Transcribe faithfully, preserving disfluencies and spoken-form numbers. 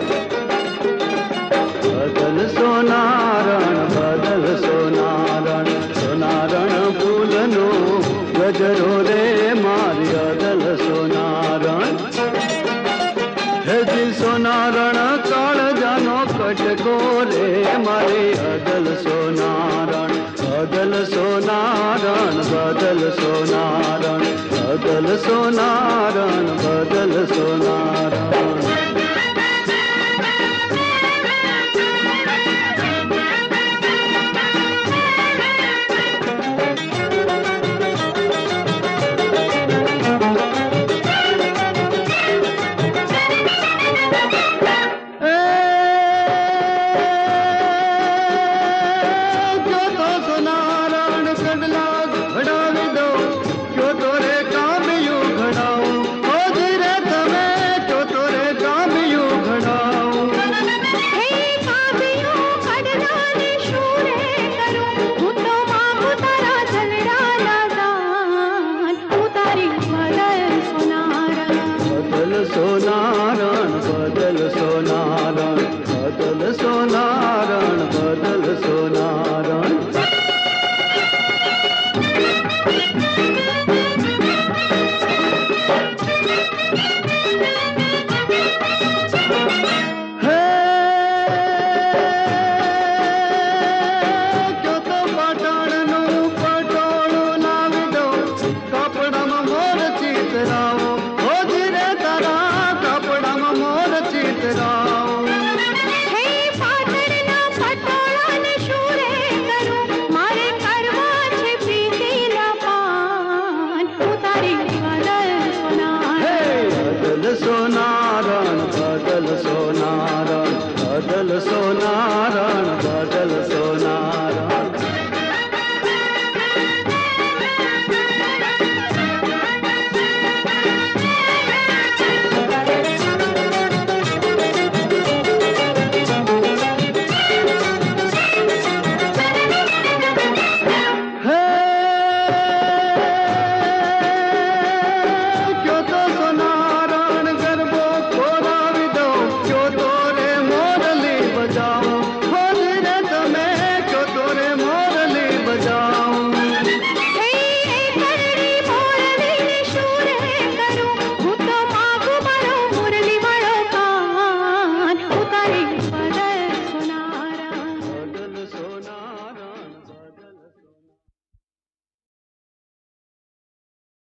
बदल सोनारण बदल सोनारण सोनारण फूलनो गजरो रे मारी अदल सोनारण हे जी सोनारण काल जानो कटको रे मारी अदल सोनारण बदल सोनारण बदल सोनारण बदल सोनारण बदल सोनारण सोनारण बदल सोनारण बदल सोनारण बदल सोनारण हे क्यों तो पाटणनु पटोळु लावी दो कपड़ामां मोर चितरावो सोनारण बदल सोनारण बदल सो